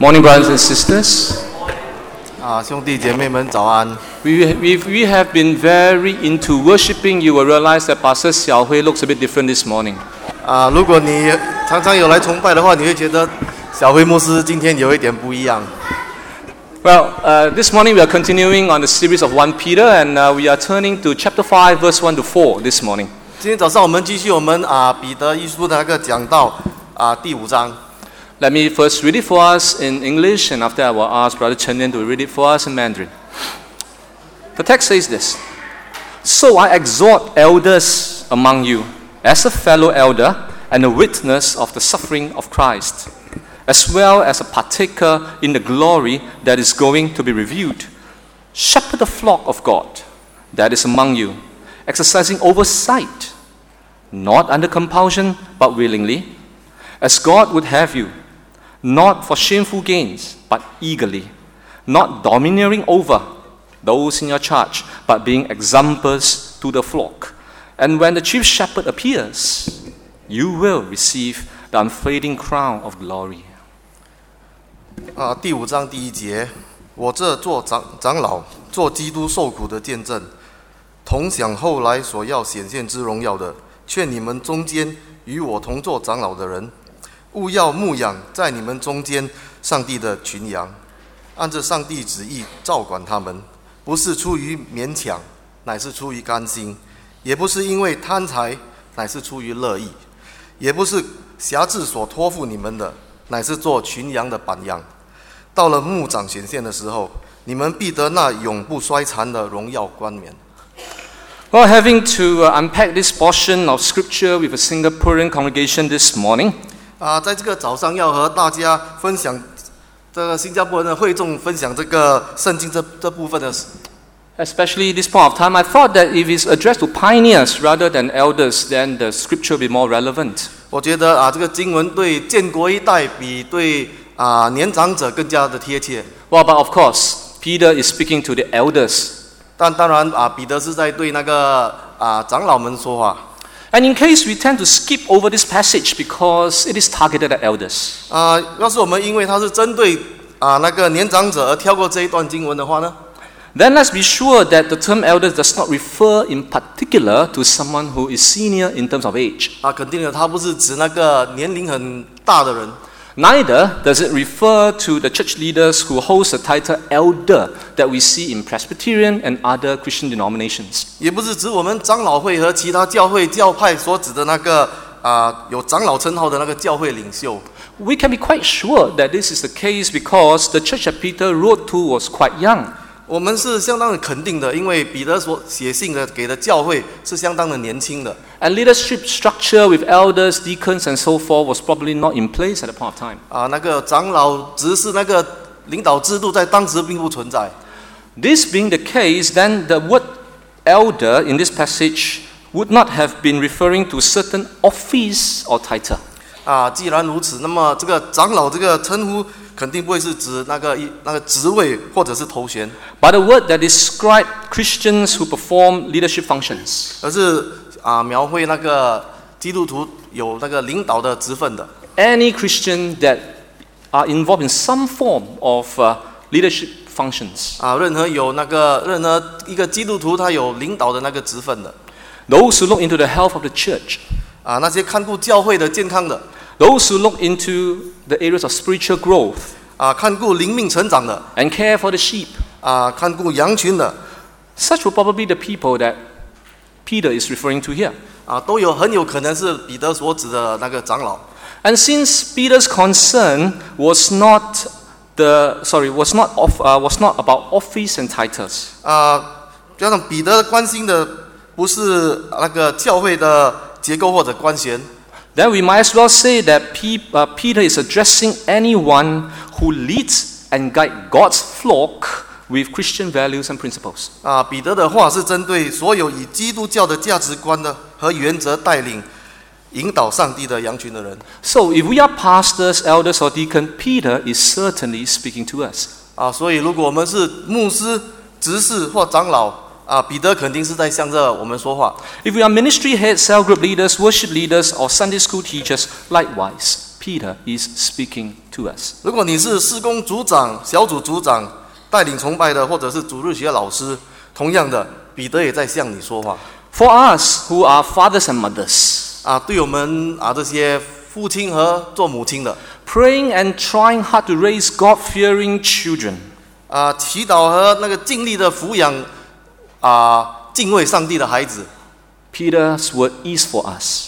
Morning, brothers and sisters. 兄弟姐妹们早安。 If we have been very into worshiping, you will realize that Pastor Xiao Hui looks a bit different this morning. 如果你常常有来崇拜的话，你会觉得小辉牧师今天有一点不一样。 Well, this morning we are continuing on the series of 1 Peter, and we are turning to chapter 5, verse 1 to 4 this morning. 今天早上我们继续我们彼得一书的那个讲道第5章。 Let me first read it for us in English, and after I will ask Brother Chen Yan to read it for us in Mandarin. The text says this: So I exhort elders among you, as a fellow elder and a witness of the suffering of Christ, as well as a partaker in the glory that is going to be revealed. Shepherd the flock of God that is among you, exercising oversight, not under compulsion, but willingly, as God would have you, not for shameful gains, but eagerly, not domineering over those in your charge, but being examples to the flock. And when the chief shepherd appears, you will receive the unfading crown of glory. 第5章第1节，我这做长老，做基督受苦的见证，同享后来所要显现之荣耀的，劝你们中间与我同做长老的人，务要牧养在你们中间上帝的群羊，按着上帝旨意照管他们，不是出于勉强，乃是出于甘心；也不是因为贪财，乃是出于乐意；也不是辖制所托付你们的，乃是做群羊的榜样。到了牧长显现的时候，你们必得那永不衰残的荣耀冠冕。 Well, having to unpack this portion of scripture with a Singaporean congregation this morning, 在这个早上要和大家分享这个新加坡人的会众分享这个圣经这部分的。 especially this point of time, I thought that if it's addressed to pioneers rather than elders, then the scripture will be more relevant. 我觉得这个经文对建国一代比对年长者更加的贴切。 Well, but of course, Peter is speaking to the elders. 但当然彼得是在对那个长老们说话。 And in case we tend to skip over this passage because it is targeted at elders. 要是我们因为它是针对那个年长者而跳过这一段经文的话呢？ Then let's be sure that the term elders does not refer in particular to someone who is senior in terms of age. 肯定的，它不是指那个年龄很大的人。 Neither does it refer to the church leaders who hold the title elder that we see in Presbyterian and other Christian denominations. 也不是指我们长老会和其他教会教派所指的那个有长老称号的那个教会领袖。 We can be quite sure that this is the case because the church that Peter wrote to was quite young. 我们是相当的肯定的，因为彼得所写信的给的教会是相当的年轻的。 And leadership structure with elders, deacons, and so forth was probably not in place at the point of time. 那个长老执事那个领导制度在当时并不存在。 This being the case, then the word elder in this passage would not have been referring to certain office or title. 既然如此，那么这个长老这个称呼肯定不会是指那个职位或者是头衔， but a word that describes Christians who perform leadership functions. 而是描绘那个基督徒有那个领导的职分的。 Any Christian that are involved in some form of leadership functions. 任何一个基督徒他有领导的那个职分的。 Those who look into the health of the church. 那些看顾教会的健康的。 Those who look into the areas of spiritual growth. 看顾灵命成长的。 And care for the sheep. 看顾羊群的。 Such will probably be the people that Peter is referring to here. 都很有可能是彼得所指的那个长老。 And since Peter's concern was not about office and titles. 加上彼得关心的不是那个教会的结构或者官衔。 Then we might as well say that Peter is addressing anyone who leads and guides God's flock with Christian values and principles. 彼得的话是针对所有以基督教的价值观的和原则带领、引导上帝的羊群的人。 So if we are pastors, elders, or deacons, Peter is certainly speaking to us. 所以如果我们是牧师、执事或长老，彼得肯定是在向着我们说话。 If we are ministry heads, cell group leaders, worship leaders, or Sunday school teachers, likewise, Peter is speaking to us. 如果你是事工组长、小组组长、带领崇拜的，或者是主日学老师，同样的，彼得也在向你说话。 For us who are fathers and mothers, 对我们这些父亲和做母亲的， praying and trying hard to raise God-fearing children, 祈祷和那个尽力的抚养敬畏上帝的孩子。 Peter's word is for us.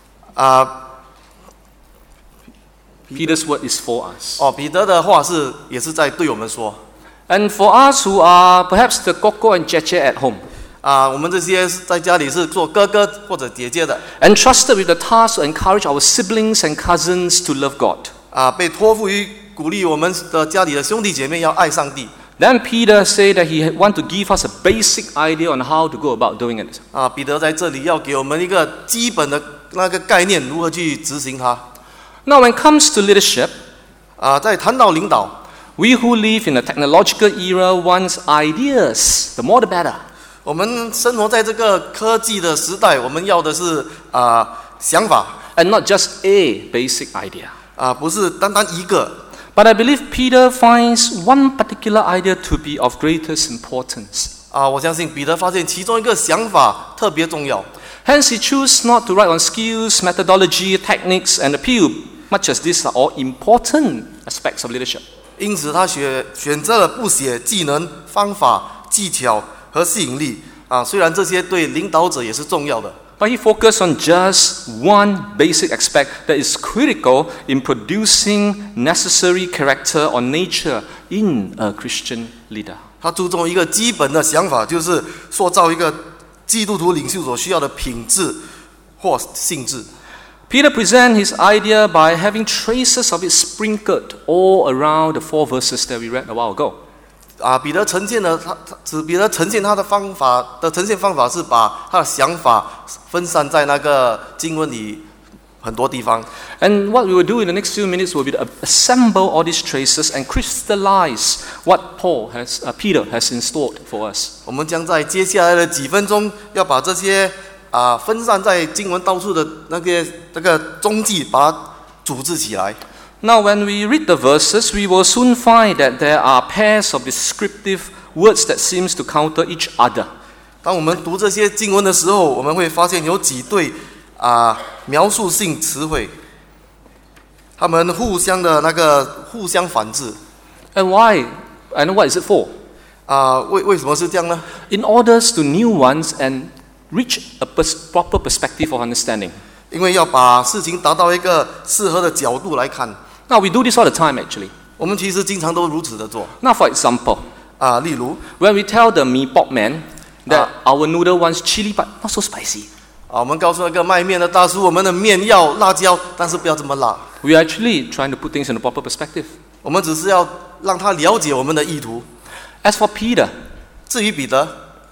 Peter's word is for us. 彼得的话也是在对我们说。 And for us who are perhaps the koko and cheche at home, 我们这些在家里是做哥哥或者姐姐的， entrusted with the task to encourage our siblings and cousins to love God. 被托付于鼓励我们的家里的兄弟姐妹要爱上帝。 Then Peter said that he want to give us a basic idea on how to go about doing it. 彼得在这里要给我们一个基本的那个概念，如何去执行它。 Now, when it comes to leadership, 在谈到领导， we who live in a technological era want ideas. The more the better. 我们生活在这个科技的时代，我们要的是想法， And not just a basic idea. 不是单单一个。 But I believe Peter finds one particular idea to be of greatest importance. 我相信彼得发现其中一个想法特别重要， Hence, he chose not to write on skills, methodology, techniques, and appeal, much as these are all important aspects of leadership. 因此他选择了不写技能、方法、技巧和吸引力。虽然这些对领导者也是重要的。 But he focused on just one basic aspect that is critical in producing necessary character or nature in a Christian leader. 他注重一个基本的想法，就是塑造一个基督徒领袖所需要的品质或性质。 Peter presents his idea by having traces of it sprinkled all around the 4 verses that we read a while ago. 彼得呈现他的方法的呈现方法是把他的想法分散在那个经文里很多地方。 And what we will do in the next few minutes will be to assemble all these traces and crystallize what Peter has installed for us. 我们将在接下来的几分钟要把这些分散在经文到处的那个踪迹，把它组织起来。 Now, when we read the verses, we will soon find that there are pairs of descriptive words that seems to counter each other. 当我们读这些经文的时候，我们会发现有几对描述性词汇，它们互相反制。 And why? And what is it for? 为什么是这样呢？ In order to nuance and reach a proper perspective of understanding. 因为要把事情达到一个适合的角度来看。 Now, we do this all the time, actually. 我们其实经常都如此的做。 Now, for example, 例如， when we tell the mee pok man that our noodle wants chili but not so spicy, 我们告诉那个卖面的大叔，我们的面要辣椒，但是不要这么辣。 we are actually trying to put things in a proper perspective. 我们只是要让他了解我们的意图。 As for Peter, 至于彼得，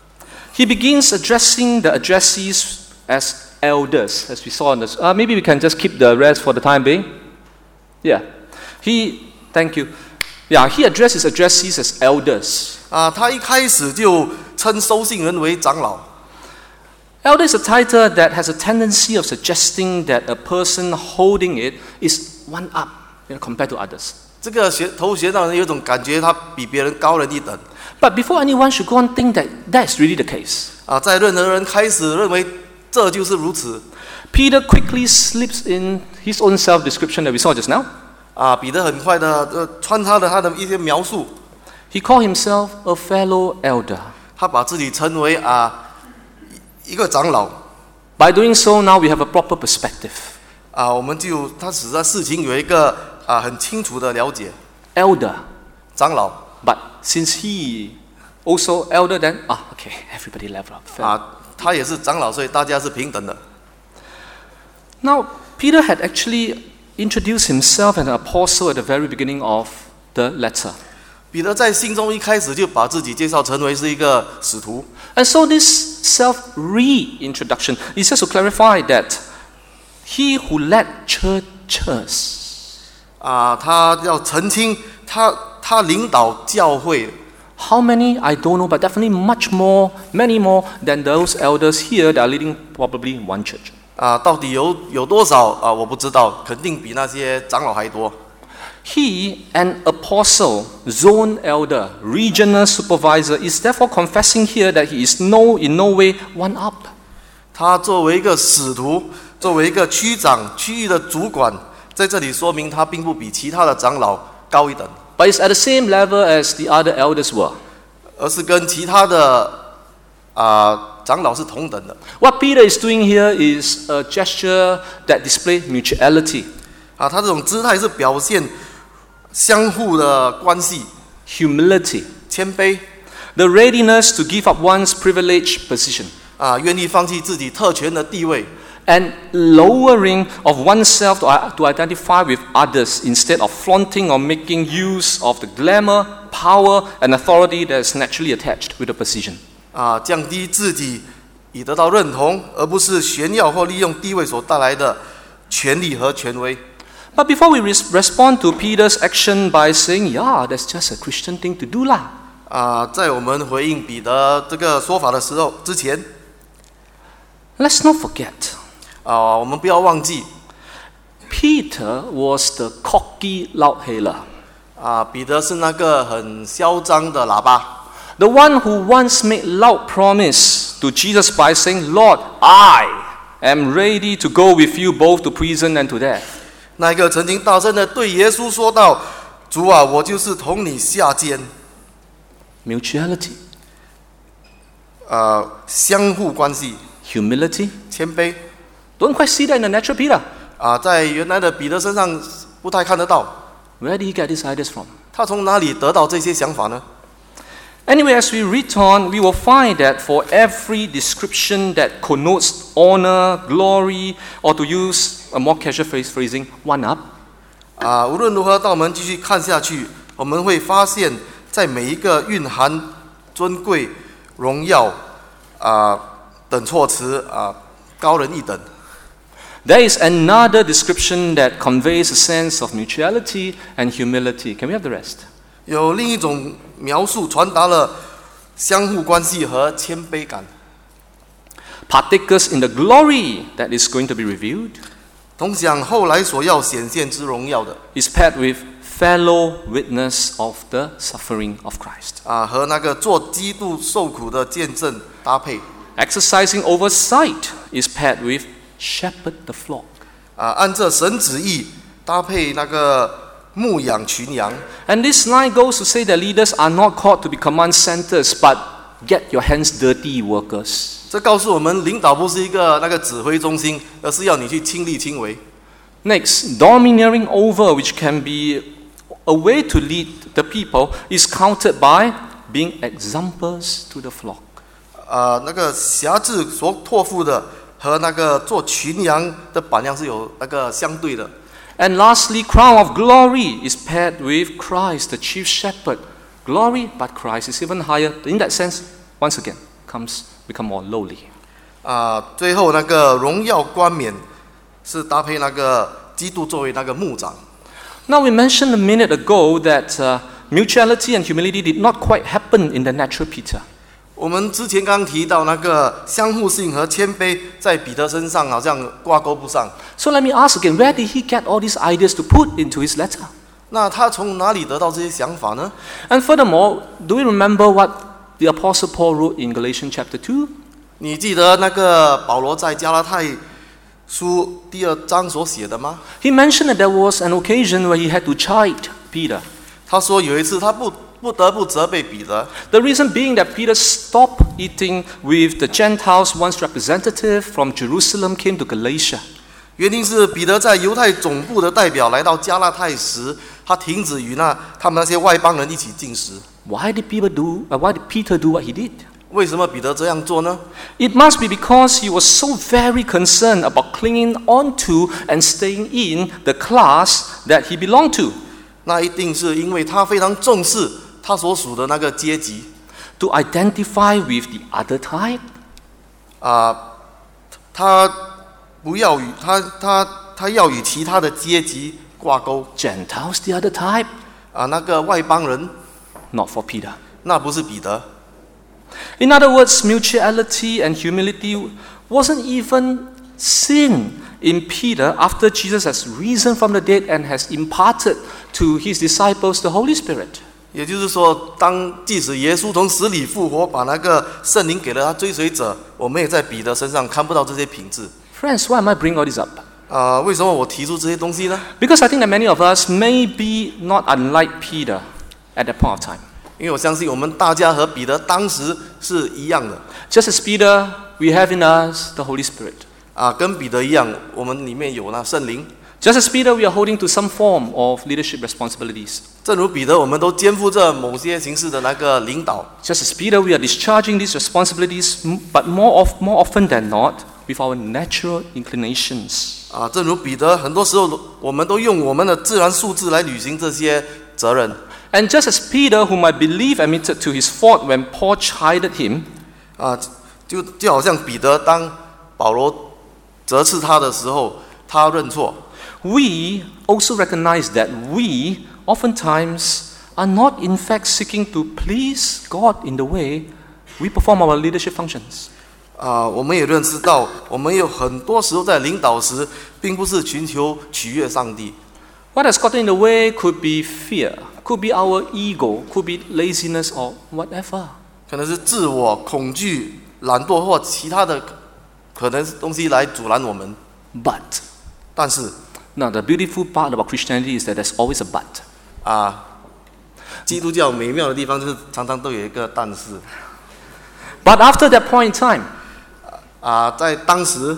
he begins addressing the addressees as elders, as we saw in this. Maybe we can just keep the rest for the time being. Yeah. Thank you. Yeah, he addressed his addressees as elders. 他一开始就称收信人为长老。 Elder is a title that has a tendency of suggesting that a person holding it is one up, compared to others. 这个头衔让人有一种感觉，他比别人高人一等。 But before anyone should go on think that that's really the case, 在任何人开始认为这就是如此。 Peter quickly slips in his own self-description that we saw just now. 彼得很快的穿插了他的一些描述。 He called himself a fellow elder. 他把自己称为一个长老。 By doing so, now we have a proper perspective. 他使得事情有一个很清楚的了解。 Elder. 长老。 But since he also elder, then okay, everybody level up. 他也是长老，所以大家是平等的。 Now, Peter had actually introduced himself as an apostle at the very beginning of the letter. 彼得在信中一开始就把自己介绍成为是一个使徒。 And so this self-reintroduction is just to clarify that he who led churches, 他要澄清他领导教会。 how many I don't know, but definitely many more than those elders here that are leading probably one church. 到底有多少我不知道，肯定比那些长老还多。 He, an apostle, zone elder, regional supervisor, is therefore confessing here that he is in no way one up. 他作为一个使徒，作为一个区长、区域的主管，在这里说明他并不比其他的长老高一等， But it's at the same level as the other elders were. 而是跟其他的长老是同等的。 What Peter is doing here is a gesture that displays mutuality, 他这种姿态是表现相互的关系， humility, 谦卑 the readiness to give up one's privileged position, 愿意放弃自己特权的地位， and lowering of oneself to identify with others instead of flaunting or making use of the glamour, power, and authority that is naturally attached with the position. 降低自己以得到认同，而不是炫耀或利用地位所带来的权力和权威。 But before we respond to Peter's action by saying, yeah, that's just a Christian thing to do lah, 在我们回应彼得这个说法的时候之前， let's not forget, 我们不要忘记， Peter was the cocky loudhailer, 彼得是那个很嚣张的喇叭， the one who once made loud promise to Jesus by saying, Lord, I am ready to go with you both to prison and to death. 那一个曾经大声的对耶稣说道：“主啊，我就是同你下监。” Mutuality, 相互关系， humility. 谦卑 Don't quite see that in the natural Peter. 在原来的彼得身上不太看得到。 Where did he get these ideas from? 他从哪里得到这些想法呢？ Anyway, as we read on, we will find that for every description that connotes honor, glory, or to use a more casual phrasing, one up, 无论如何，当我们继续看下去，我们会发现，在每一个蕴含尊贵、荣耀等措辞高人一等。 there is another description that conveys a sense of mutuality and humility. Can we have the rest? 有另一种描述传达了相互关系和谦卑感。 Partakers in the glory that is going to be revealed 同享后来所要显现之荣耀的 is paired with fellow witness of the suffering of Christ. 和那个做基督受苦的见证搭配。 Exercising oversight is paired with shepherd the flock. 按着神旨意搭配那个牧养群羊。 And this line goes to say that leaders are not called to be command centers, but get your hands dirty workers. 这告诉我们，领导不是一个那个指挥中心，而是要你去亲力亲为。 Next, domineering over, which can be a way to lead the people, is countered by being examples to the flock. 那个辖制所托付的和那个做群羊的榜样是有那个相对的。 And lastly, crown of glory is paired with Christ, the chief shepherd. Glory, but Christ is even higher. In that sense, once again, become more lowly. 最后那个荣耀冠冕是搭配那个基督作为那个牧长。 Now we mentioned a minute ago that mutuality and humility did not quite happen in the natural Peter. 我们之前刚提到那个相互性和谦卑，在彼得身上好像挂钩不上。 So let me ask again, where did he get all these ideas to put into his letter? 那他从哪里得到这些想法呢？ And furthermore, do we remember what the Apostle Paul wrote in Galatians chapter 2? 你记得那个保罗在加拉太书第2章所写的吗？ He mentioned that there was an occasion where he had to chide Peter. 他说有一次他不得不责备彼得， The reason being that Peter stopped eating with the Gentiles once representative from Jerusalem came to Galatia. 原因是彼得在犹太总部的代表来到加拉太时，他停止与他们那些外邦人一起进食。 Why did Peter do what he did? 为什么彼得这样做呢？ It must be because he was so very concerned about clinging onto and staying in the class that he belonged to. 那一定是因为他非常重视他所属的那个阶级。 To identify with the other type? 他不要与他要与其他的阶级挂钩。 Gentiles, the other type? 那个外邦人， Not for Peter. 那不是彼得。 In other words, mutuality and humility wasn't even sin in Peter after Jesus has risen from the dead and has imparted to his disciples the Holy Spirit. 也就是说，即使耶稣从死里复活，把那个圣灵给了他追随者，我们也在彼得身上看不到这些品质。 Friends, why am I bringing all this up? 为什么我提出这些东西呢？ Because I think that many of us may be not unlike Peter at that point of time. 因为我相信我们大家和彼得当时是一样的。 Just as Peter, we have in us the Holy Spirit. 跟彼得一样，我们里面有那圣灵。 Just as Peter, we are holding to some form of leadership responsibilities. 正如彼得，我们都肩负着某些形式的那个领导。 Just as Peter, we are discharging these responsibilities, but more often than not, with our natural inclinations. 正如彼得，很多时候我们都用我们的自然素质来履行这些责任。 And just as Peter, whom I believe admitted to his fault when Paul chided him, 就好像彼得，当保罗责斥他的时候，他认错。 we also recognize that we oftentimes are not in fact seeking to please God in the way we perform our leadership functions. 我们也认识到，我们有很多时候在领导时，并不是寻求取悦上帝。 What has gotten in the way could be fear, could be our ego, could be laziness or whatever. 可能是自我、恐惧、懒惰或其他的可能东西来阻拦我们。 But 但是 now the beautiful part about Christianity is that there's always a but. 基督教美妙的地方就是常常都有一个但是。 But after that point in time, 在当时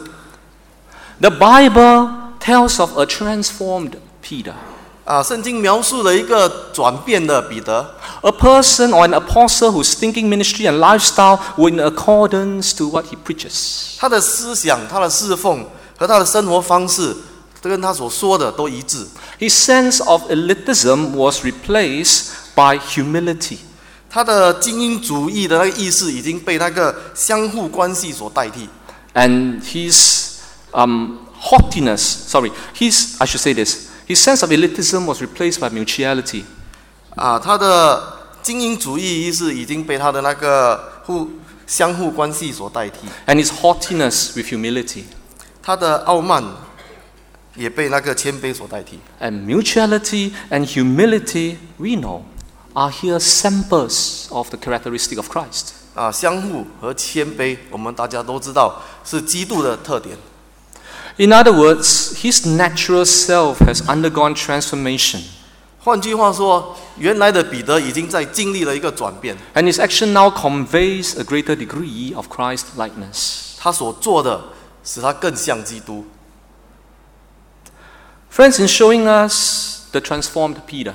the Bible tells of a transformed Peter. 圣经描述了一个转变的彼得。 A person or an apostle whose thinking, ministry, and lifestyle were in accordance to what he preaches. 他的思想、他的侍奉和他的生活方式，跟他所说的都一致。 His sense of elitism was replaced by humility. 他的精英主义的那个意识已经被那个相互关系所代替。 And his his sense of elitism was replaced by mutuality. 他的精英主义意识已经被他的那个相互关系所代替。 And his haughtiness with humility. 他的傲慢也被那个谦卑所代替。 And mutuality and humility, we know, are here samples of the characteristic of Christ. 相互和谦卑，我们大家都知道是基督的特点。 In other words, his natural self has undergone transformation. 换句话说，原来的彼得已经在经历了一个转变。 And his action now conveys a greater degree of Christ-likeness. 他所做的使他更像基督。 Friends, in showing us the transformed Peter,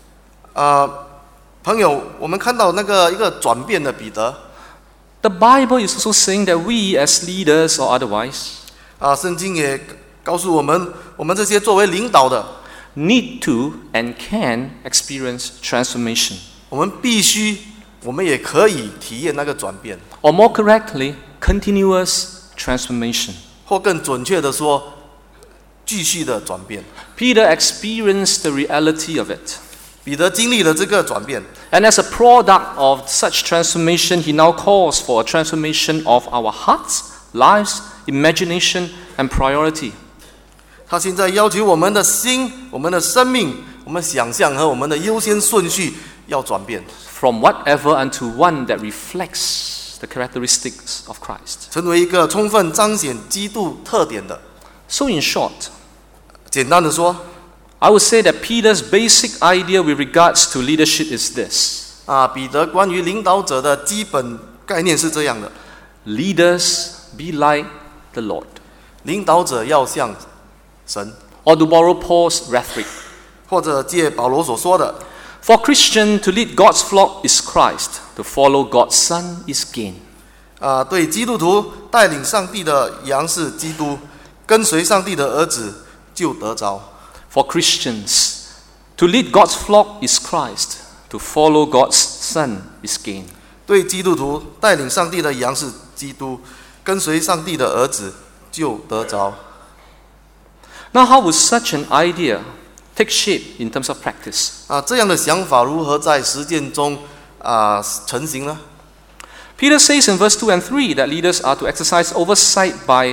朋友，我们看到那个一个转变的彼得。 the Bible is also saying that we as leaders or otherwise 圣经也告诉我们，我们这些作为领导的， need to and can experience transformation. 我们必须，我们也可以体验那个转变， Or more correctly, continuous transformation. 或更准确的说，继续的转变。 Peter experienced the reality of it. 彼得经历了这个转变， And as a product of such transformation, he now calls for a transformation of our hearts, lives, imagination, and priority. 他现在要求我们的心、我们的生命、我们想象和我们的优先顺序要转变， From whatever unto one that reflects the characteristics of Christ. 成为一个充分彰显基督特点的。 So in short, 简单的说， I would say that Peter's basic idea with regards to leadership is this. 彼得关于领导者的基本概念是这样的： Leaders be like the Lord. 领导者要像神， Or to borrow Paul's rhetoric, 或者借保罗所说的， for Christian to lead God's flock is Christ, to follow God's Son is gain. 对基督徒带领上帝的羊是基督，跟随上帝的儿子就得着。 For Christians, to lead God's flock is Christ, to follow God's Son is gain. 对基督徒带领上帝的羊是基督，跟随上帝的儿子就得着。 Now, how would such an idea take shape in terms of practice? 这样的想法如何在实践中成型呢？ Peter says in verse 2 and 3 that leaders are to exercise oversight by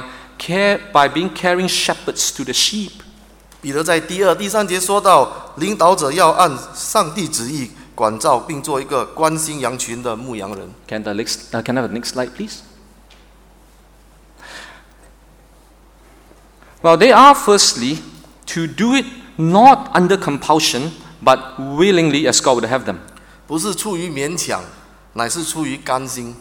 by being caring shepherds to the sheep. 彼得在第2、第3节说到，领导者要按上帝旨意管照，并做一个关心羊群的牧羊人。 Can I have the next slide, please? Well, they are firstly to do it not under compulsion, but willingly as God would have them. 不是出于勉强，乃是出于甘心。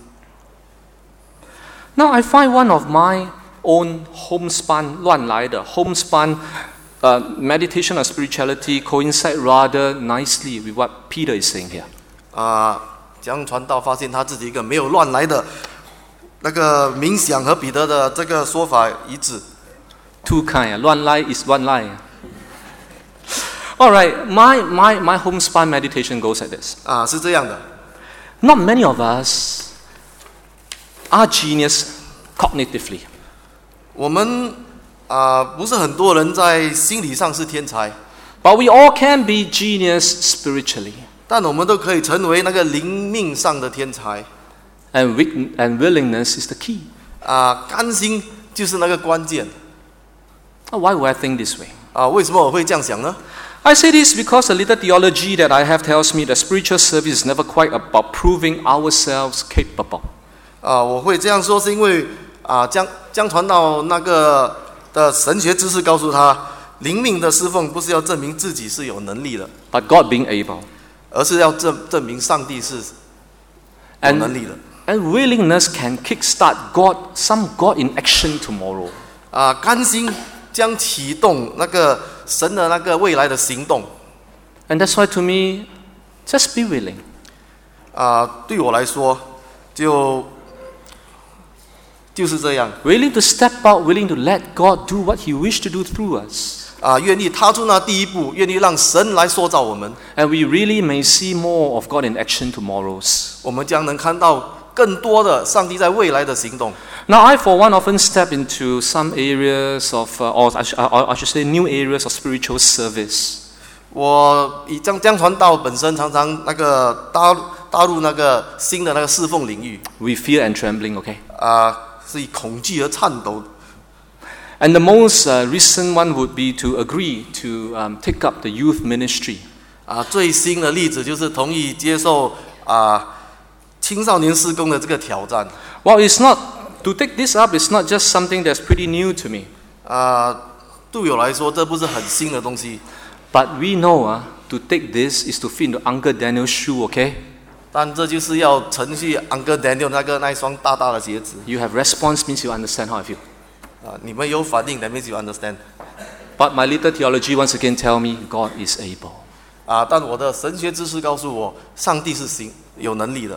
Now, I find one of my own homespun 乱来的 homespun meditation on spirituality coincide rather nicely with what Peter is saying here. 将传道发现他自己一个没有乱来的那个冥想和彼得的这个说法一致。 Two kind, 乱来 is 乱来。All right, my homespun meditation goes like this. 是这样的。 Not many of us are genius cognitively. 我们不是很多人在心理上是天才， But we all can be genius spiritually. 但我们都可以成为那个灵命上的天才。 And willingness is the key. 甘心就是那个关键。 Why would I think this way? 为什么我会这样想呢？ I say this because the little theology that I have tells me that spiritual service is never quite about proving ourselves capable. 我会这样说，是因为将传到那个的神学知识告诉他，灵命的侍奉不是要证明自己是有能力的， But God being able. 而是要证明上帝是有能力的。 And willingness can kickstart some God in action tomorrow. 甘心将启动那个神的那个未来的行动。 And that's why to me, just be willing. 对我来说，就是这样。 Willing to step out, willing to let God do what He wished to do through us. 愿意踏出那第一步，愿意让神来塑造我们。 And we really may see more of God in action tomorrows. 我们将能看到更多的上帝在未来的行动。 Now, I for one often step into some areas of, or I should say, new areas of spiritual service. 我以将传道本身常常那个踏入那个新的那个侍奉领域。 We fear and trembling, okay? 是以恐惧而颤抖。 And the most recent one would be to agree to take up the youth ministry. 最新的例子就是同意接受青少年事工的这个挑战。 Well, it's not to take this up. It's not just something that's pretty new to me. 对我来说，这不是很新的东西。 But we know to take this is to fit into Uncle Daniel's shoe, okay? 但这就是要程序 Uncle Daniel 那一双大大的鞋子。 You have response means you understand how I feel. 你们有反应 that means you understand. But my little theology once again tell me God is able. 但我的神学知识告诉我，上帝是有能力的。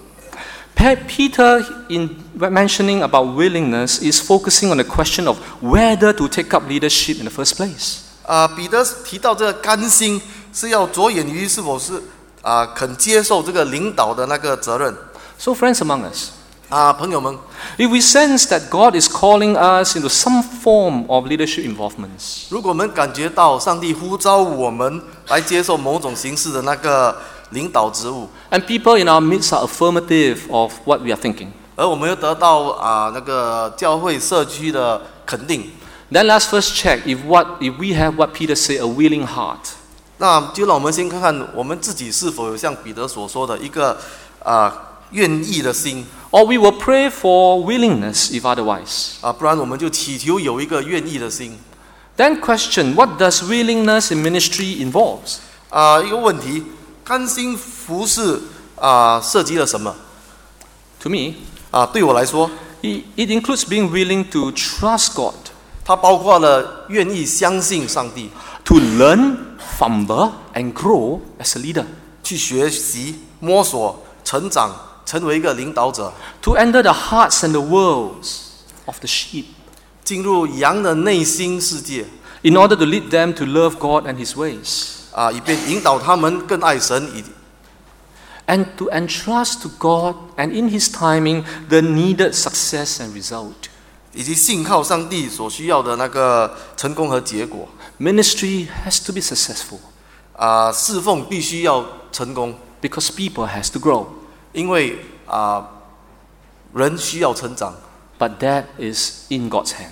Peter, in mentioning about willingness, is focusing on the question of whether to take up leadership in the first place. 彼得提到这个甘心，是要着眼于是否是肯接受这个领导的那个责任。 So, friends among us, 朋友们， if we sense that God is calling us into some form of leadership involvements, 如果我们感觉到上帝呼召我们来接受某种形式的那个领导职务， and people in our midst are affirmative of what we are thinking, 而我们又得到那个教会社区的肯定， then let's first check if we have what Peter said, a willing heart. 那就让我们先看看我们自己是否有像彼得所说的一个愿意的心。 Or we will pray for willingness if otherwise. 不然我们就祈求有一个愿意的心。 Then question, what does willingness in ministry involves? 一个问题，甘心服侍涉及了什么？ To me, 对我来说， it includes being willing to trust God, 它包括了愿意相信上帝， to learn, fumble, and grow as a leader, 去学习、摸索、成长，成为一个领导者， to enter the hearts and the worlds of the sheep, 进入羊的内心世界， in order to lead them to love God and His ways, 以便引导他们更爱神， and to entrust to God and in His timing the needed success and result. 以及信靠上帝所需要的那个成功和结果。 Ministry has to be successful 侍奉必须要成功， because people has to grow, 因为人需要成长， but that is in God's hand.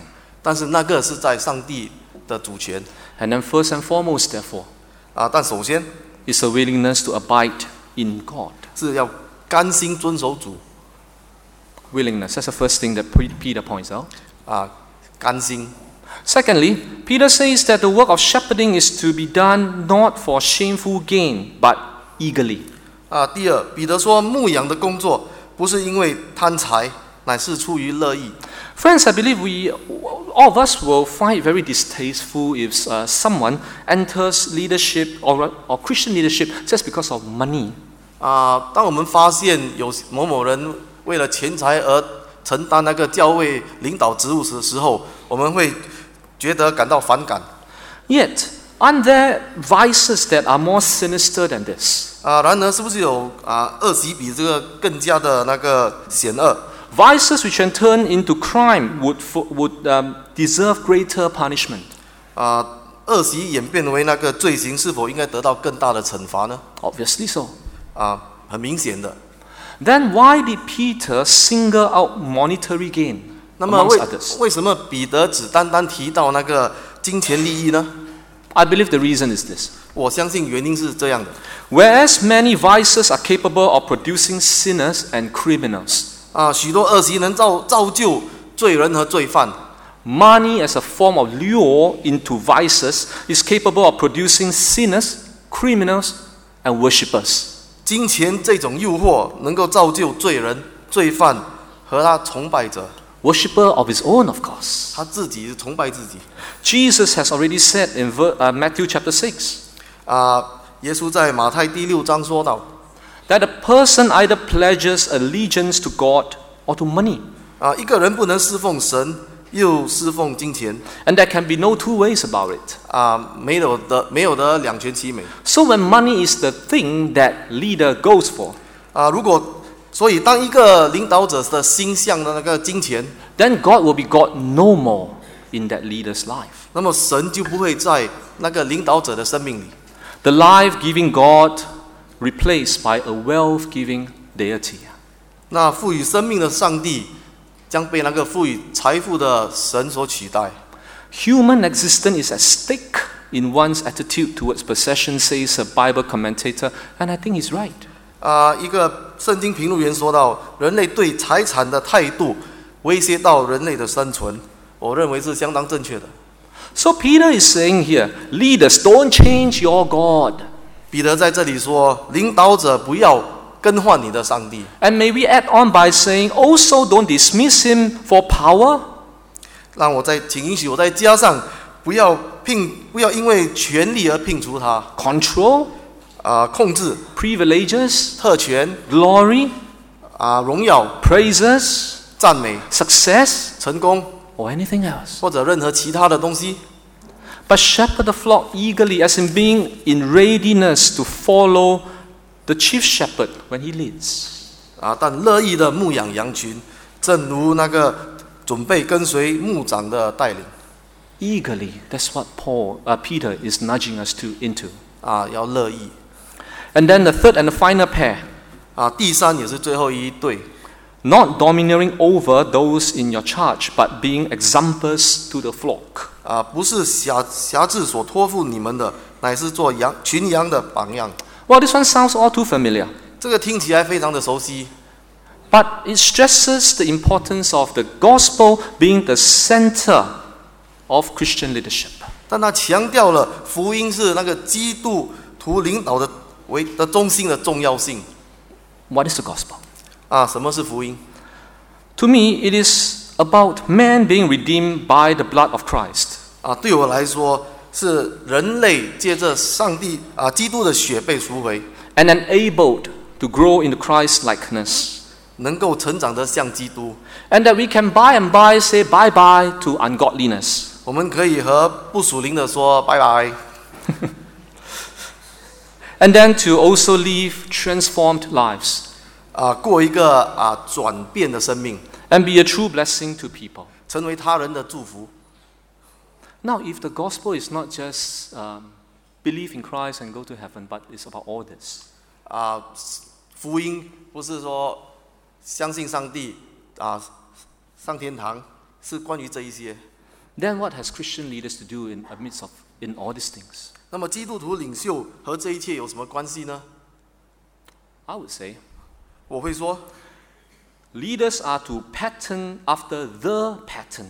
但是那个是在上帝的主权 And then first and foremost, therefore, 但首先 is a willingness to abide in God. 是要甘心遵守主 Willingness, that's the first thing that Peter points out. 甘心 Secondly, Peter says that the work of shepherding is to be done not for shameful gain, but eagerly. 第二，彼得说牧养的工作不是因为贪财，乃是出于乐意。 Friends, I believe all of us will find it very distasteful if someone enters leadership or Christian leadership just because of money. 当我们发现有某某人为了钱财而承担那个教会领导职务的时候，我们会觉得感到反感。 Yet, aren't there vices that are more sinister than this? 然而是不是有恶习比这个更加的那个险恶？ Vices which can turn into crime would deserve greater punishment. 恶习演变为那个罪行，是否应该得到更大的惩罚呢？ Obviously so. 很明显的。 Then why did Peter single out monetary gain 那么 amongst others? 为什么彼得只单单提到那个金钱利益呢？ I believe the reason is this. 我相信原因是这样的。 Whereas many vices are capable of producing sinners and criminals, 许多恶习能造就罪人和罪犯。 money as a form of lure into vices is capable of producing sinners, criminals, and worshippers. 金钱这种诱惑能够造就罪人、罪犯和他崇拜者。 Worshipper of his own, of course. 他自己崇拜自己。 Jesus has already said in Matthew chapter 6 耶稣在马太第6章说到， that a person either pledges allegiance to God or to money. 一个人不能侍奉神，又侍奉金钱。 And there can be no two ways about it. 没有的两全其美。 So when money is the thing that leader goes for, 所以当一个领导者的心向的那个金钱， then God will be God no more in that leader's life. 那么神就不会在那个领导者的生命里。 The life-giving God replaced by a wealth-giving deity. 那赋予生命的上帝将被那个赋予财富的神所取代。 Human existence is at stake in one's attitude towards possession, says a Bible commentator, and I think he's right. 一个圣经评论员说到，人类对财产的态度威胁到人类的生存，我认为是相当正确的。 So Peter is saying here, leaders, don't change your God. 彼得在这里说，领导者不要更换你的上帝。 And may we add on by saying, also don't dismiss him for power. 请允许我再加上，不要因为权力而摒除他。 Control, 控制、 privileges, 特权、 glory, 荣耀、 praises, 赞美、 success, 成功， or anything else. 或者任何其他的东西。 But shepherd the flock eagerly, as in being in readiness to follow the chief shepherd when he leads. 但乐意的牧养羊群，正如那个准备跟随牧长的带领。 Eagerly, that's what Peter is nudging us into. 要乐意。 And then the third and the final pair. 第三也是最后一对。 Not domineering over those in your charge, but being examples to the flock. 不是辖制所托付你们的，乃是做群羊的榜样。 Well, this one sounds all too familiar. 这个听起来非常的熟悉， But it stresses the importance of the gospel being the center of Christian leadership. 但他强调了福音是那个基督徒领导的中心的重要性。 What is the gospel? 什么是福音？ To me, it is about man being redeemed by the blood of Christ. 对我来说，是人类借着上帝基督的血被赎回， And enabled to grow into Christ likeness. 能够成长得像基督。 And that we can by and by say bye bye to ungodliness. 我们可以和不属灵的说拜拜。 And then to also live transformed lives. 过一个转变的生命， And be a true blessing to people. 成为他人的祝福。 Now, if the gospel is not just believe in Christ and go to heaven, but it's about all this. 福音不是说相信上帝上天堂，是关于这一些。 then what has Christian leaders to do in all these things? 那么基督徒领袖和这一切有什么关系呢？ I would say 我会说， leaders are to pattern after the pattern.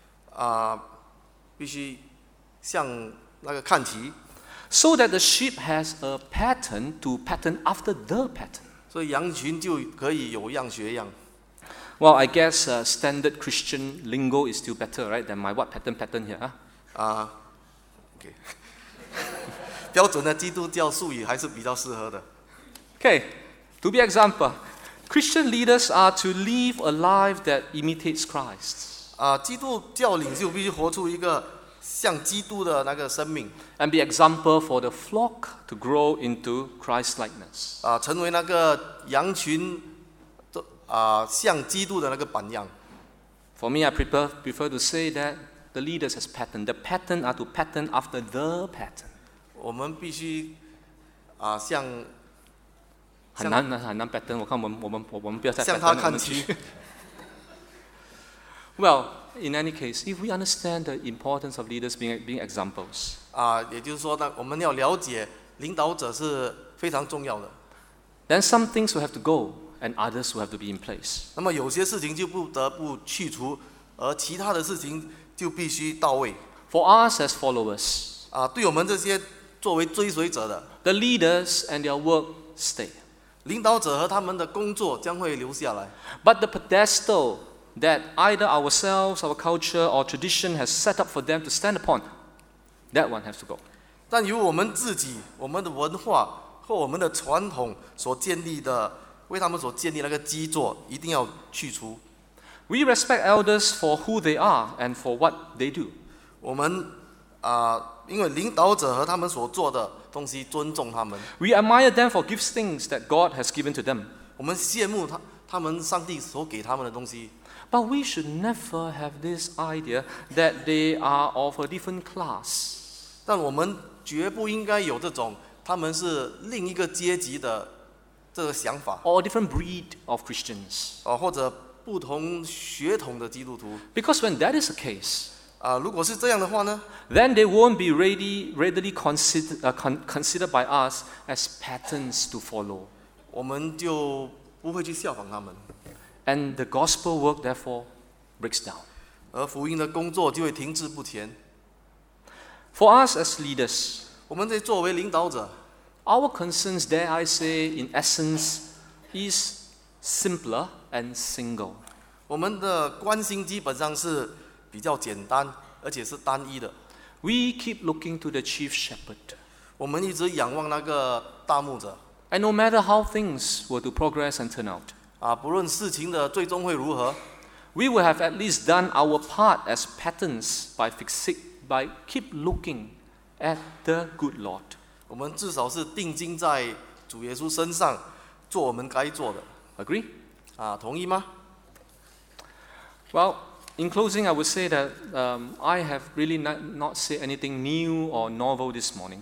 必须向那个看齐， So that the sheep has a pattern to pattern after the pattern. 所以羊群就可以有样学样。 Well, I guess standard Christian lingo is still better, right, than my what pattern here. Huh? OK 标准的基督教术语还是比较适合的。 Okay, to be example, Christian leaders are to live a life that imitates Christ 基督教领袖必须活出一个像基督的那个生命， and be example for the flock to grow into Christ-likeness. 成为那个羊群像基督的那个榜样。 For me, I prefer to say that the leaders has pattern. The pattern are to pattern after the pattern. 我们必须像很难 pattern. 我看我们不要再向他 pattern 看齐。 Well, in any case, if we understand the importance of leaders being examples, 也就是说呢，我们要了解领导者是非常重要的。 then some things will have to go and others will have to be in place. 那么有些事情就不得不去除，而其他的事情就必须到位。 For us as followers, 对我们这些作为追随者的 the leaders and their work stay. 领导者和他们的工作将会留下来。 But the pedestal that either ourselves, our culture, or tradition has set up for them to stand upon, that one has to go. 但由我们自己、我们的文化或我们的传统所建立的，为他们所建立那个基座，一定要去除。 We respect elders for who they are and for what they do. 我们因为领导者和他们所做的东西，尊重他们。 We admire them for gifts that God has given to them. 我们羡慕他们上帝所给他们的东西。 But we should never have this idea that they are of a different class. 但我们绝不应该有这种他们是另一个阶级的这个想法， Or a different breed of Christians. 或者不同血统的基督徒。 Because when that is the case, 如果是这样的话呢， then they won't be readily considered by us as patterns to follow. 我们就不会去效仿他们， And the gospel work therefore breaks down. 而福音的工作就会停滞不前。 For us as leaders, 我们这作为领导者， our concerns, dare I say, in essence, is simpler and single. 我们的关心基本上是比较简单，而且是单一的。 We keep looking to the chief shepherd. 我们一直仰望那个大牧者， And no matter how things were to progress and turn out, 不论事情的最终会如何， we will have at least done our part as patterns by keep looking at the good Lord. 我们至少是定睛在主耶稣身上，做我们该做的。 Agree? 同意吗？ Well, in closing, I would say that I have really not said anything new or novel this morning.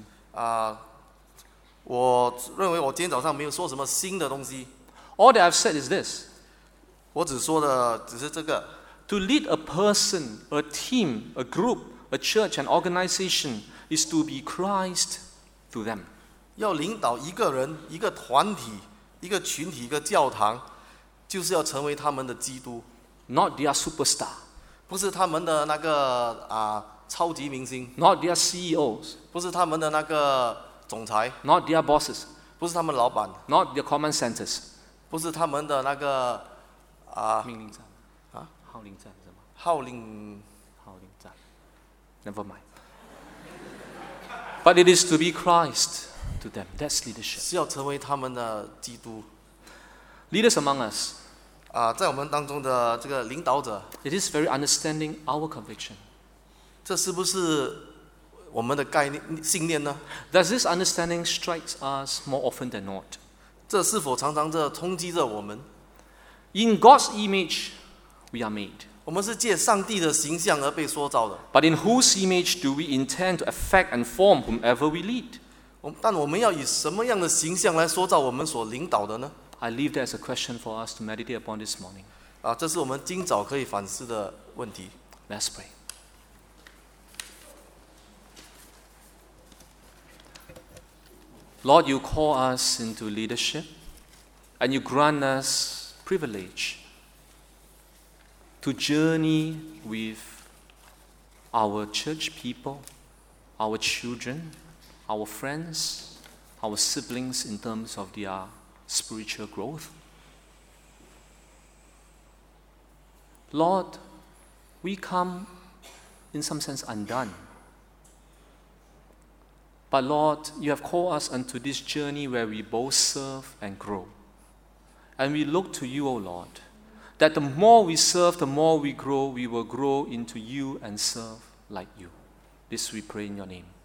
我认为我今天早上没有说什么新的东西， All that I've said is this: 我只说的只是这个。 to lead a person, a team, a group, a church, an organization is to be Christ to them. 要领导一个人、一个团体、一个群体、一个教堂，就是要成为他们的基督， Not their superstar, 不是他们的那个超级明星， not their CEOs, 不是他们的那个总裁， not their bosses, 不是他们老板， not their command centers. 不是他们的那个命令站号令站是什么？ 号令号令站 Never mind. But it is to be Christ to them. That's leadership. 是要成为他们的基督。 Leaders among us, 在我们当中的这个领导者， it is very understanding our conviction. 这是不是我们的概念信念呢？ Does this understanding strikes us more often than not? 这是否常常冲击着我们？ In God's image, we are made. 我们是借上帝的形象而被塑造的， But in whose image do we intend to affect and form whomever we lead? 但我们要以什么样的形象来塑造我们所领导的呢？ I leave that as a question for us to meditate upon this morning. 这是我们今早可以反思的问题。 Let's pray. Lord, you call us into leadership, and you grant us privilege to journey with our church people, our children, our friends, our siblings in terms of their spiritual growth. Lord, we come in some sense undone. But Lord, you have called us unto this journey where we both serve and grow. And we look to you, O Lord, that the more we serve, the more we grow, we will grow into you and serve like you. This we pray in your name.